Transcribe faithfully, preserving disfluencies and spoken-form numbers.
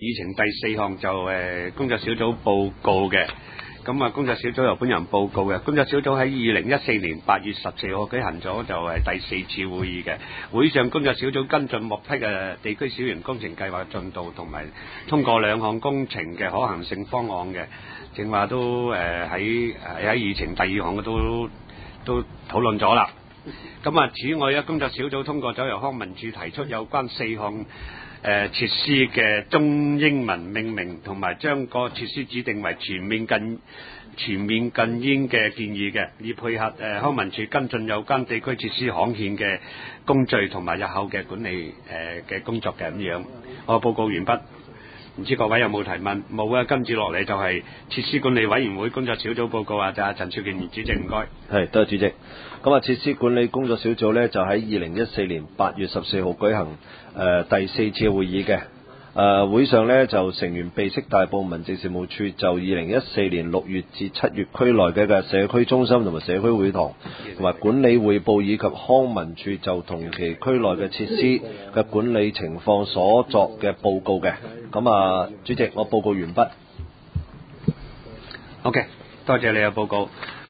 議程第四項就誒工作小組報告嘅。咁啊，工作小組由本人報告嘅。工作小組喺二零一四年八月十四號舉行咗就係第四次會議嘅。會上工作小組跟進獲批嘅地區小型工程計劃進度，同埋通過兩項工程嘅可行性方案嘅。正話都誒喺喺議程第二項都都討論咗啦。咁啊，此外咧，工作小組通過咗由康文署提出有關四項誒、呃、設施嘅中英文命名，同埋將個設施指定為全面禁全面禁煙嘅建議嘅，以配合誒、呃、康文署跟進有關地區設施刊憲嘅工序同埋日後嘅管理誒嘅、呃、工作嘅咁樣。我報告完畢。唔知各位有冇提問？冇啊，跟住落嚟就係設施管理委員會工作小組報告啊，就係陳肇敬主席，唔該。 係，多謝主席。咁啊，設施管理工作小組呢，就喺二零一四年八月十四號舉行誒、呃、第四次會議嘅。誒、呃、會上呢，就成員備悉大埔民政事務處就二零一四年六月至七月區內嘅嘅社區中心同埋社區會堂同埋管理彙報，以及康文署就同期區內嘅設施嘅管理情況所作嘅報告嘅。咁啊，主席，我報告完畢。 OK，多謝你嘅報告。